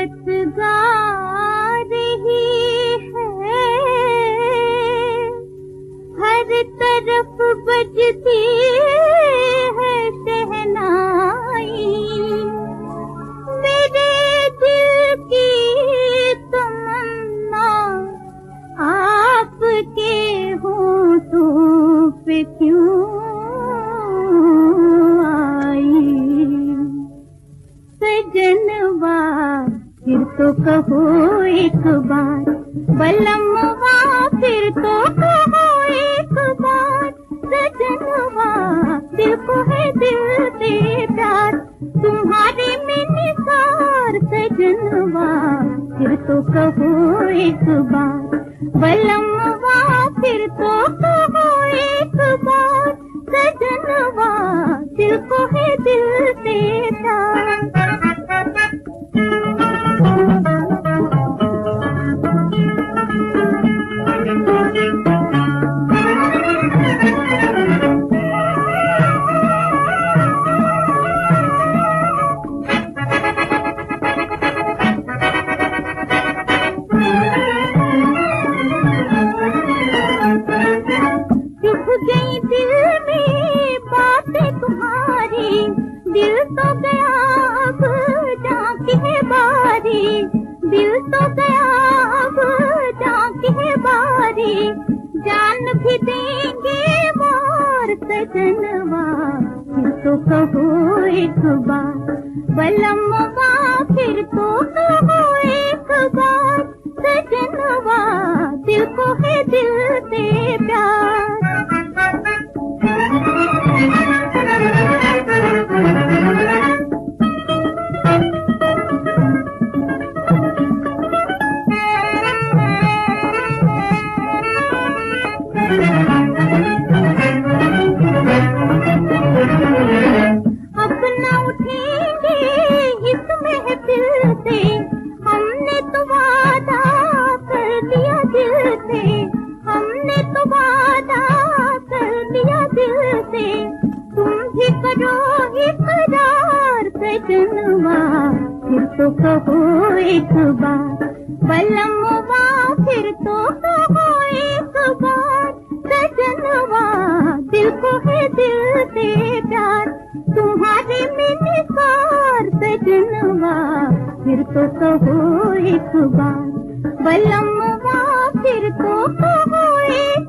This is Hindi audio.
गीत गा रही है, हर तरफ बजती है शहनाई। मेरे दिल की तमन्ना आपके होठों पे क्यों आई। सजनवा फिर तो कहो एक बार, बलमवा फिर तो कहो एक बार। सजनवा दिल को है दिल से प्यार, तुम्हारे में निसार। सजनवा फिर तो कहो एक बार, बलमवा फिर तो कहो एक बार। सजनवा दिल को है दिल से प्यार। दिल तो गया अब जाके है बारी, दिल तो गया अब जाके है बारी। जान भी देंगे वार। सजनवा फिर तो कहो एक बार, बलमवा फिर तो कहो एक बार। सजनवा दिल को है दिल से प्यार। अपना उठेंगे हित महफिल से, हमने तो वादा कर दिया दिल से। हमने तो वादा कर दिया दिल से, तुम भी करो इकरार। सजनवा फिर तो कहो एक बार, बलमवा फिर तो कहो एक बार। सजनवा दिल को है दिल से प्यार, तुम्हारे में निसार। सजनवा फिर तो कहो एक बार, बलमवा फिर तो कहो एक